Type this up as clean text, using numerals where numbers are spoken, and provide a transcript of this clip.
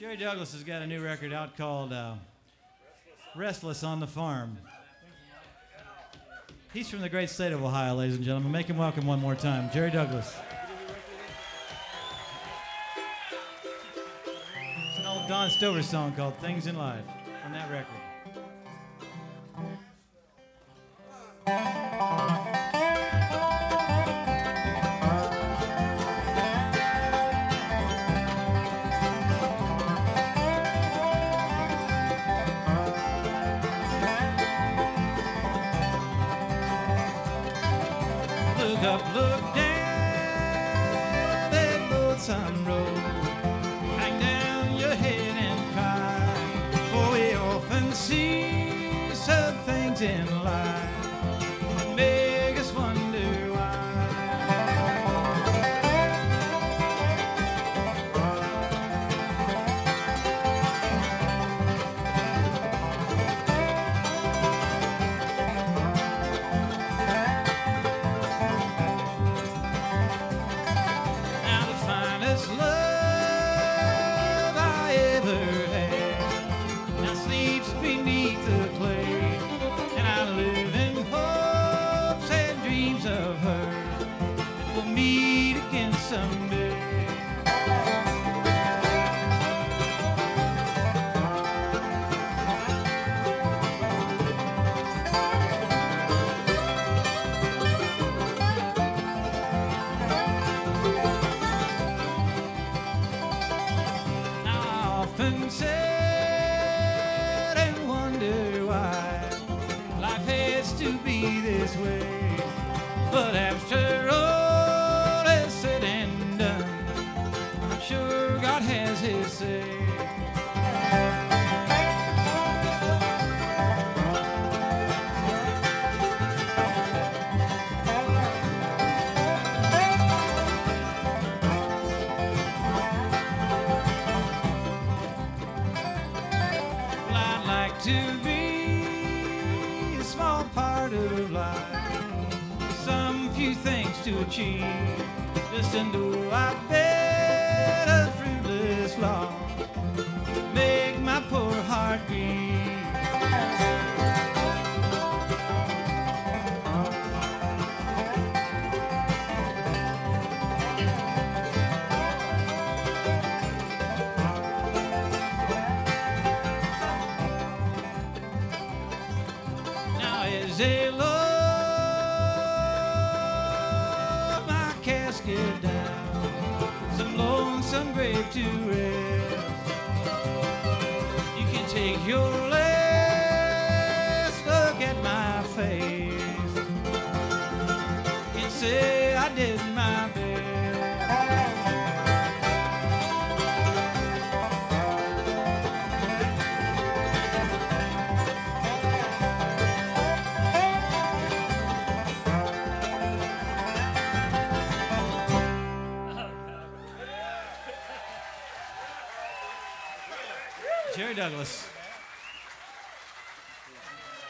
Jerry Douglas has got a new record out called Restless on the Farm. He's from the great state of Ohio, ladies and gentlemen. Make him welcome one more time. Jerry Douglas. It's an old Don Stover song called Things in Life on that record. Look up, look down that lonesome road. Hang down your head and cry, for we often see some things in life that make us wonder why. Love I ever had now sleeps beneath the clay, and I live in hopes and dreams of her that we'll meet again someday. Often said and wonder why life has to be this way, but after all is said and done, I'm sure God has his say. To be a small part of life, some few things to achieve, just endure I bet a fruitless loss, make my poor heart grieve. As they lower my casket down, some lonesome grave to rest, you can take your last look at my face and say I did my best. Jerry Douglas.